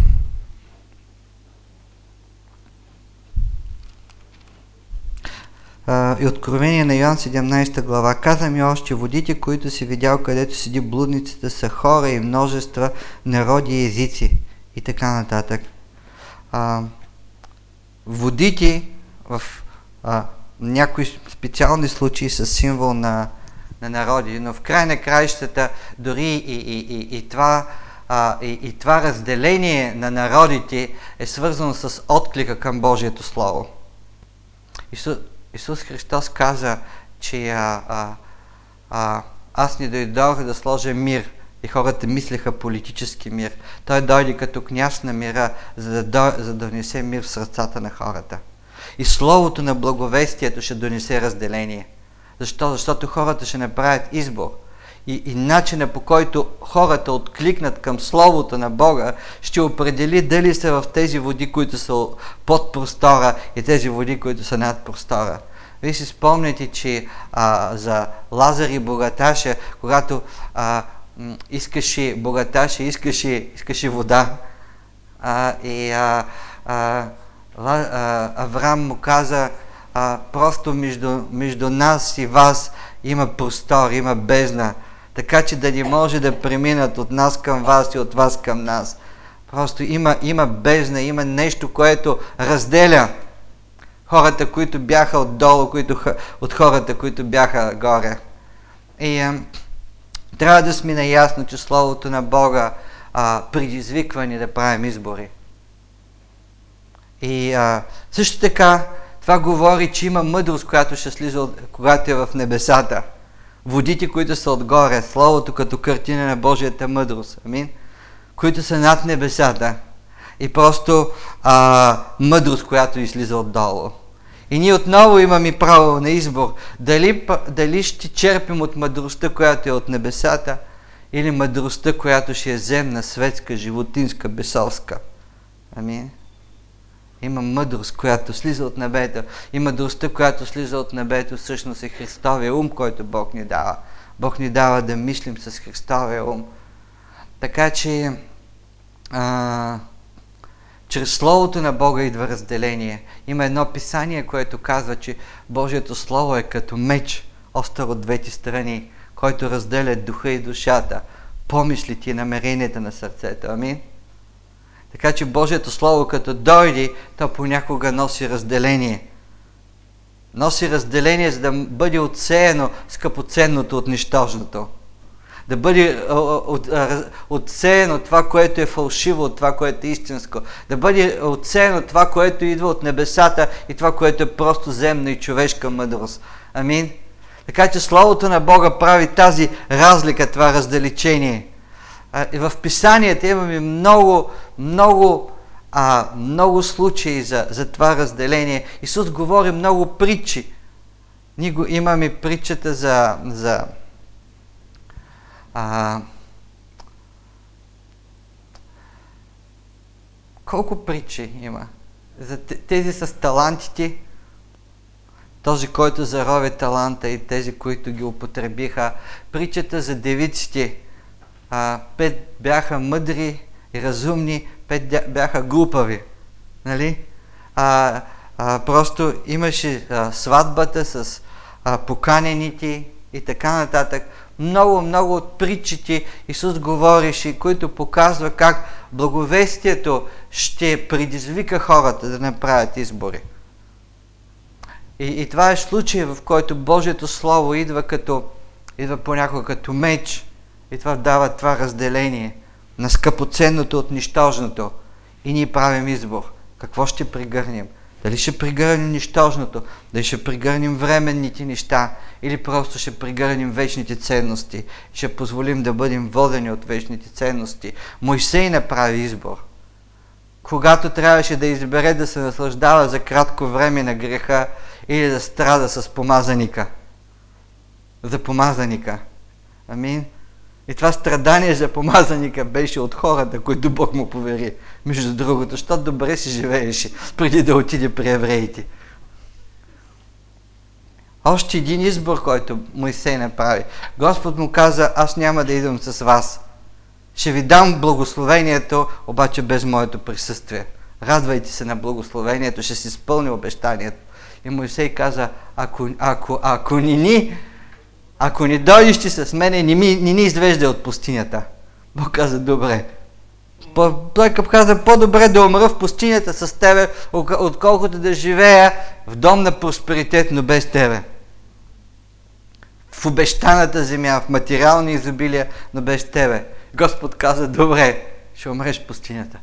и Откровение на Йоан седемнадесета глава, каза ми още, водите, които си видял, където седи блудницата, са хора и множества, народи и езици и така нататък. А, водите в а, някои специални случаи са символ на, на народи, но в край на краищата дори и, и, и, и, това, а, и, и това разделение на народите е свързано с отклика към Божието Слово. Исус, Исус Христос каза, че а, а, а, аз не дойдох да сложа мир, и хората мислеха политически мир. Той дойде като княз на мира, за да, за да донесе мир в сърцата на хората. И словото на благовестието ще донесе разделение. Защо? Защото хората ще направят избор. И, и начина, по който хората откликнат към Словото на Бога, ще определи дали са в тези води, които са под простора, и тези води, които са над простора. Вие си спомняте, че а, за Лазар и богаташа, когато а, м, искаше богаташа, искаше, искаше вода, а, и а, а, Авраам му каза, а, просто между, между нас и вас има простор, има бездна, така че да не може да преминат от нас към вас и от вас към нас. Просто има, има бездна, има нещо, което разделя хората, които бяха отдолу, които, от хората, които бяха горе. И а, трябва да сме наясно, че Словото на Бога а, предизвиква ни да правим избори. И а, също така, това говори, че има мъдрост, която ще слиза, когато е в небесата. Водите, които са отгоре, Словото като картина на Божията мъдрост, амин, които са над небесата. И просто а, мъдрост, която излиза отдолу. И ние отново имаме право на избор. Дали, дали ще черпим от мъдростта, която е от небесата, или мъдростта, която ще е земна, светска, животинска, бесовска. Амин. Има мъдрост, която слиза от небето. И мъдростта, която слиза от небето, всъщност е Христовия ум, който Бог ни дава. Бог ни дава да мислим с Христовия ум. Така че а, чрез Словото на Бога идва разделение. Има едно писание, което казва, че Божието Слово е като меч, остър от двете страни, който разделя духа и душата, помислите и намеренията на сърцето. Амин. Така че Божието Слово, като дойде, то понякога носи разделение. Носи разделение, за да бъде отсеяно скъпоценното от нищожното. Да бъде отсеяно това, което е фалшиво, от това, което е истинско. Да бъде отсеяно това, което идва от небесата, и това, което е просто земна и човешка мъдрост. Амин. Така че Словото на Бога прави тази разлика, това разделичение. И в Писанията имаме много, много, а, много случаи за, за това разделение. Исус говори много притчи. Ние го имаме притчата за, за а, колко притчи има? За тези с талантите, този, който зарови таланта, и тези, които ги употребиха. Притчата за девиците. А, пет бяха мъдри и разумни, пет бяха глупави. Нали? А, а, просто имаше а, сватбата с а, поканените и така нататък. Много, много от притчите Исус говореше, които показва как благовестието ще предизвика хората да направят избори. И, и това е случай, в който Божието Слово идва като, идва понякога като меч, и това дава това разделение на скъпоценното от нищожното. И ние правим избор. Какво ще пригърнем? Дали ще пригърнем нищожното, дали ще пригърнем временните неща, или просто ще пригърнем вечните ценности, ще позволим да бъдем водени от вечните ценности. Мойсей направи избор. Когато трябваше да избере да се наслаждава за кратко време на греха, или да страда с помазаника. За помазаника. Амин. И това страдание за помазаника беше от хората, които Бог му повери. Между другото, защото добре си живееше, преди да отиде при евреите. Още един избор, който Мойсей направи. Господ му каза, аз няма да идвам с вас. Ще ви дам благословението, обаче без моето присъствие. Радвайте се на благословението, ще си изпълни обещанието. И Моисей каза, ако, ако, ако ни ни, ако не дойдеш ти с мене, не, ми, не ни извежда от пустинята. Бог каза, добре. Той каза, по-добре да умра в пустинята с тебе, отколкото да живея в дом на просперитет, но без тебе. В обещаната земя, в материални изобилия, но без тебе. Господ каза, добре, ще умреш в пустинята.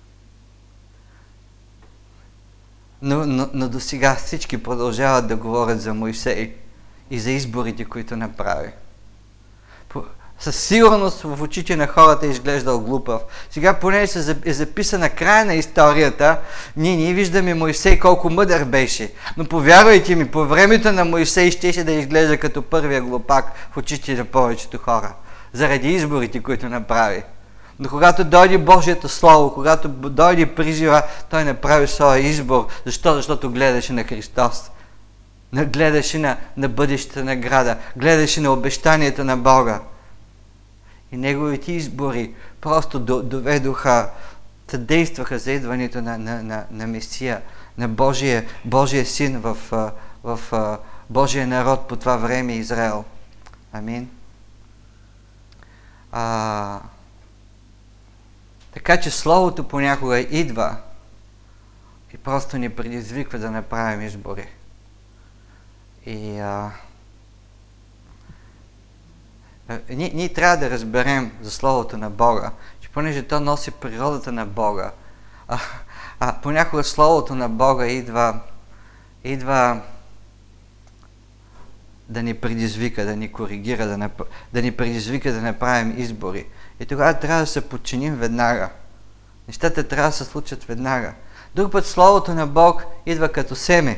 Но, но, но до сега всички продължават да говорят за Моисей и за изборите, които направи. Със сигурност в очите на хората е изглеждал глупав. Сега, понеже е записана края на историята, ние ние виждаме Моисей колко мъдър беше. Но повярвайте ми, по времето на Моисей щеше да изглежда като първия глупак в очите на повечето хора. Заради изборите, които направи. Но когато дойде Божието Слово, когато дойде призива, той направи своя избор. Защо? Защото гледаше на Христос. Гледаше на, на бъдещата награда. Гледаше на обещанията на Бога. И неговите избори просто доведоха, съдействаха за идването на, на, на, на Месия, на Божия, Божия син в, в, в Божия народ по това време Израел. Амин. А, така че Словото понякога идва и просто ни предизвиква да направим избори. И а, Ние, ние трябва да разберем за Словото на Бога, че понеже то носи природата на Бога, а, а понякога Словото на Бога идва, идва да ни предизвика, да ни коригира, да, нап... да ни предизвика да направим избори. И тогава трябва да се подчиним веднага. Нещата трябва да се случат веднага. Друг път Словото на Бог идва като семе.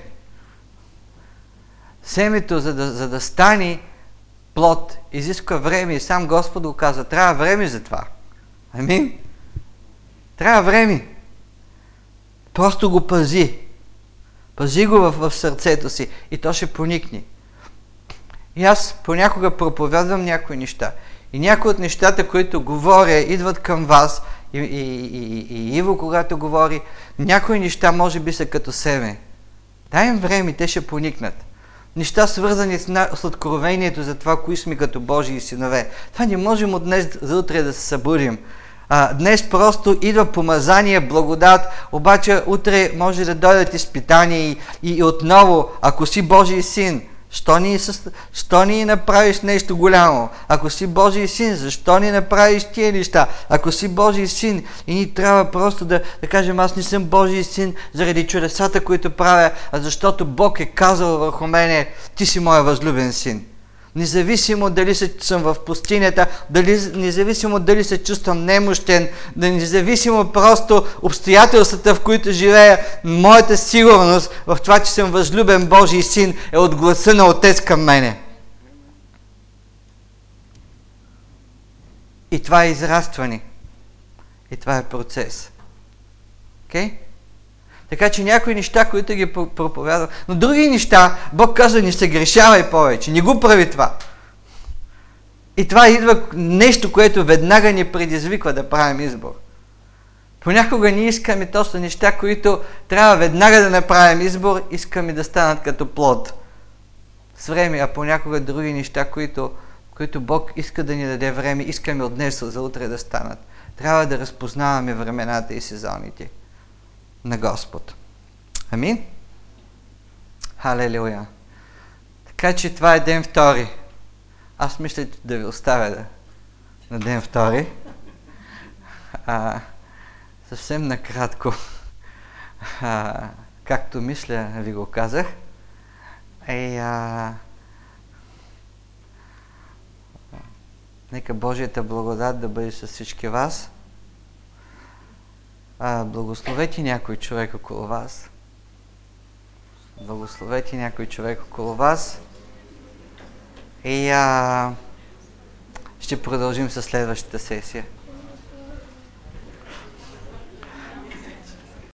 Семето, за да, за да стане плод, изисква време и сам Господ го каза. Трябва време за това. Амин? Трябва време. Просто го пази. Пази го в, в сърцето си и то ще поникне. И аз понякога проповядвам някои неща. И някои от нещата, които говоря, идват към вас. И, и, и, и Иво, когато говори, някои неща може би са като семе. Дай им време, те ще поникнат. Неща свързани с, с откровението за това, кои сме като Божии синове. Това не можем от днес за утре да се събудим. А, днес просто идва помазание, благодат, обаче утре може да дойдат изпитания и, и, и отново, ако си Божий син, що ни, що ни направиш нещо голямо? Ако си Божий син, защо ни направиш тия неща? Ако си Божий син и ни трябва просто да, да кажем, аз не съм Божий син заради чудесата, които правя, а защото Бог е казал върху мене, ти си моя възлюбен син. Независимо дали съм в пустинята, дали, независимо дали се чувствам немощен, да независимо просто обстоятелствата, в които живея, моята сигурност в това, че съм възлюбен Божий син, е от гласа на Отец към мене. И това е израстване. И това е процес. Окей? Okay? Така че някои неща, които ги проповядвам, но други неща, Бог казва, не се грешавай повече, не го прави това. И това идва нещо, което веднага ни предизвиква да правим избор. Понякога ние искаме точно неща, които трябва веднага да направим избор, искаме да станат като плод. С време, а понякога други неща, които, които Бог иска да ни даде време, искаме от днес за утре да станат. Трябва да разпознаваме времената и сезоните на Господ. Амин? Халелуя! Така че това е ден втори. Аз мисля да ви оставя да, на ден втори. А, съвсем накратко, а, както мисля, ви го казах. Е, а, нека Божията благодат да бъде с всички вас. А, благословете някой човек около вас. Благословете някой човек около вас. И а, ще продължим със следващата сесия.